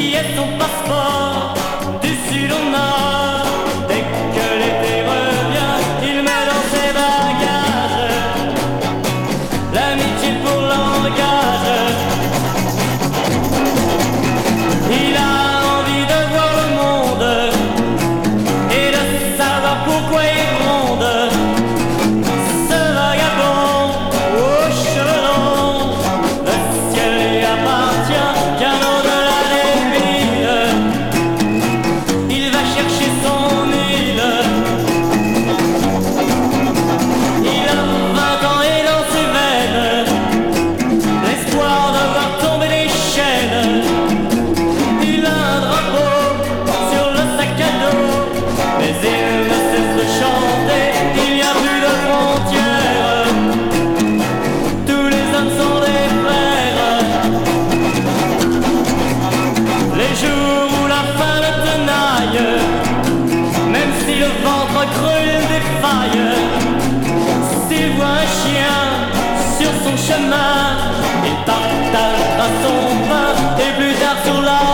y est son passeport du sud au nord. Dès que l'été revient, il met dans ses bagages l'amitié pour langage. Il a envie de voir le monde et de savoir pourquoi il gronde. Ce vagabond aux cheveux longs, le ciel lui appartient bien au-delà des villes. Il va chercher son île. Il a 20 ans et dans ses veines l'espoir de voir tomber les chaînes. Il a un drapeau sur le sac à dos, mais il ne cesse de chanter. Il n'y a plus de frontières, tous les hommes sont des frères. Les jours où la faim le tenaille, même si le ventre creux il défaille, s'il voit un chien sur son chemin, il partagera son pain et plus tard sur la